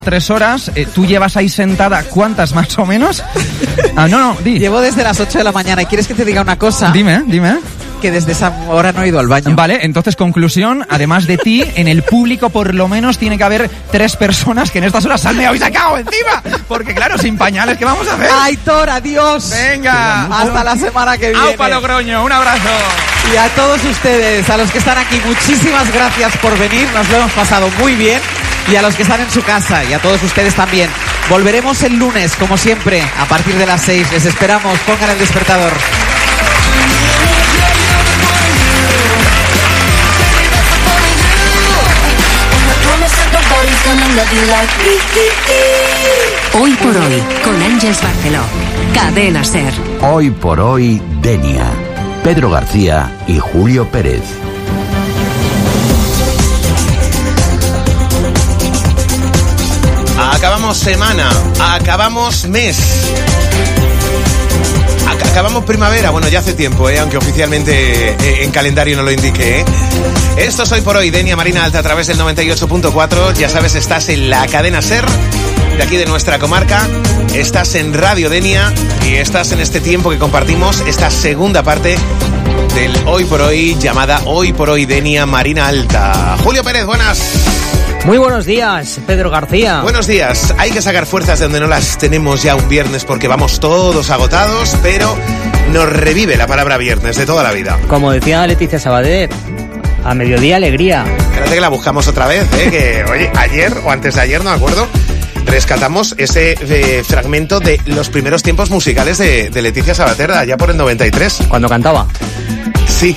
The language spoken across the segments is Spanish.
3 horas, tú llevas ahí sentada, ¿cuántas más o menos? No, di. Llevo desde las 8 de la mañana y ¿quieres que te diga una cosa? Dime. Que desde esa hora no he ido al baño. Vale, entonces conclusión, además de ti, en el público por lo menos tiene que haber 3 personas que en estas horas se han meado y sacado encima. Porque claro, sin pañales, ¿qué vamos a hacer? Aitor, adiós. Venga. Hasta la semana que viene. ¡Aupa Logroño! Un abrazo. Y a todos ustedes, a los que están aquí, muchísimas gracias por venir. Nos lo hemos pasado muy bien. Y a los que están en su casa y a todos ustedes también. Volveremos el lunes, como siempre, a partir de las 6. Les esperamos. Pongan el despertador. Hoy por hoy, con Ángeles Barceló. Cadena SER. Hoy por hoy, Denia. Pedro García y Julio Pérez. Acabamos semana, acabamos mes, acabamos primavera, bueno, ya hace tiempo, aunque oficialmente en calendario no lo indique. Esto es Hoy por Hoy, Denia Marina Alta a través del 98.4, ya sabes, estás en la cadena SER, de aquí de nuestra comarca, estás en Radio Denia y estás en este tiempo que compartimos, esta segunda parte del Hoy por Hoy, llamada Hoy por Hoy Denia Marina Alta. Julio Pérez, buenas. Muy buenos días, Pedro García. Buenos días. Hay que sacar fuerzas de donde no las tenemos ya un viernes porque vamos todos agotados, pero nos revive la palabra viernes de toda la vida. Como decía Leticia Sabater, a mediodía alegría. Espérate que la buscamos otra vez, que oye, ayer o antes de ayer, no me acuerdo, rescatamos ese fragmento de los primeros tiempos musicales de Leticia Sabater allá por el 93. Cuando cantaba. Sí.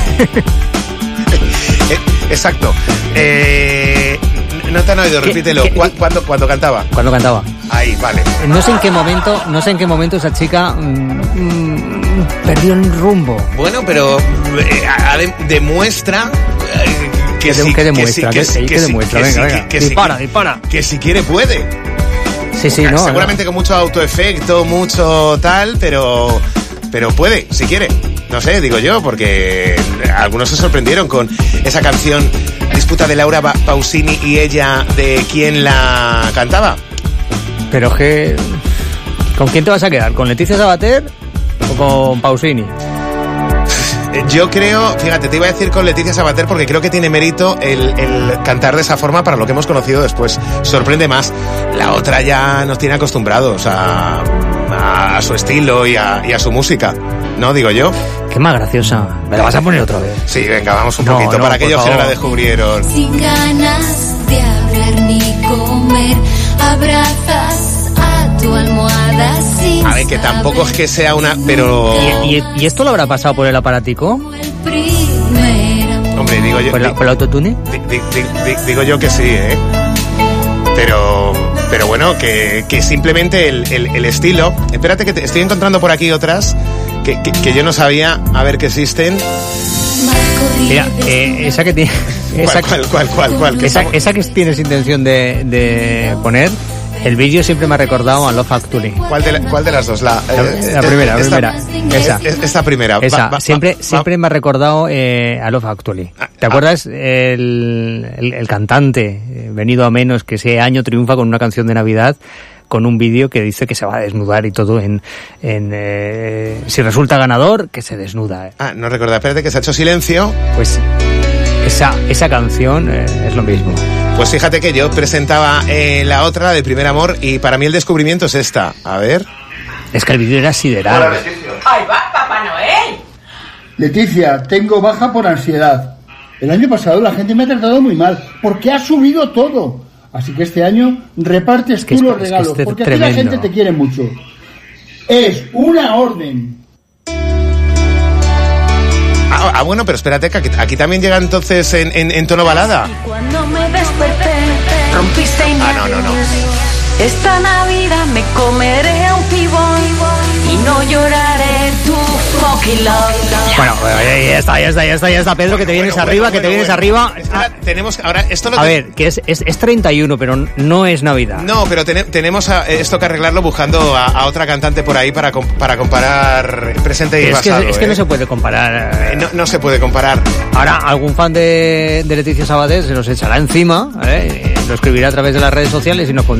Exacto. No te han oído, repítelo. ¿Cuándo cantaba? Cuando cantaba. Ahí, vale. No sé en qué momento esa chica perdió el rumbo. Bueno, pero demuestra que sí. ¿Qué demuestra? ¿Qué demuestra? Venga. Dispara. Que si quiere puede. Sí, no. Seguramente con mucho autoefecto, mucho tal, pero puede, si quiere. No sé, digo yo, porque algunos se sorprendieron con esa canción Disputa de Laura Pausini y ella, ¿de quién la cantaba? Pero que... ¿Con quién te vas a quedar? ¿Con Leticia Sabater o con Pausini? Yo creo, fíjate, te iba a decir con Leticia Sabater porque creo que tiene mérito el cantar de esa forma para lo que hemos conocido después. Sorprende más. La otra ya nos tiene acostumbrados a su estilo y a su música, ¿no? Digo yo. Qué más graciosa. ¿Me la vas a poner otra vez? Sí, venga, vamos un poquito para aquellos que no la descubrieron. Sin ganas de hablar ni comer, abrazas a tu almohada sin a ver, que tampoco es que sea una... pero... ¿Y esto lo habrá pasado por el aparatico? Hombre, digo yo... ¿Por el autotune? Digo yo que sí, Pero bueno, que simplemente el estilo... Espérate que estoy encontrando por aquí otras que yo no sabía, a ver, que existen. Mira, esa que tiene... ¿Cuál? Esa que tienes intención de poner... El vídeo siempre me ha recordado a Love Actually. ¿Cuál de las dos? La primera. Esa. Esta primera. Esa. Siempre me ha recordado a Love Actually. ¿Te acuerdas? El cantante, venido a menos, que ese año triunfa con una canción de Navidad, con un vídeo que dice que se va a desnudar y todo si resulta ganador, que se desnuda. No recuerdo. Espérate que se ha hecho silencio. Pues esa canción es lo mismo. Pues fíjate que yo presentaba la otra, la de Primer Amor, y para mí el descubrimiento es esta. A ver. Es que el vídeo era sideral. Hola, ¡ahí va, Papá Noel! Leticia, tengo baja por ansiedad. El año pasado la gente me ha tratado muy mal, porque ha subido todo. Así que este año repartes tú los regalos, porque aquí la gente te quiere mucho. Es una orden. Bueno, pero espérate, que aquí también llega entonces en tono balada. Y cuando me desperté, rompiste y no. Esta Navidad me comeré a un pibón y no lloraré tu fucking Bueno, ya está, Pedro, que te vienes arriba. Tenemos ahora esto A ver, que es 31, pero no es Navidad. No, pero tenemos esto que arreglarlo buscando a otra cantante por ahí para comparar presente y pasado. Es que no se puede comparar. No se puede comparar. Ahora, algún fan de Leticia Sabater se nos echará encima, lo escribirá a través de las redes sociales y nos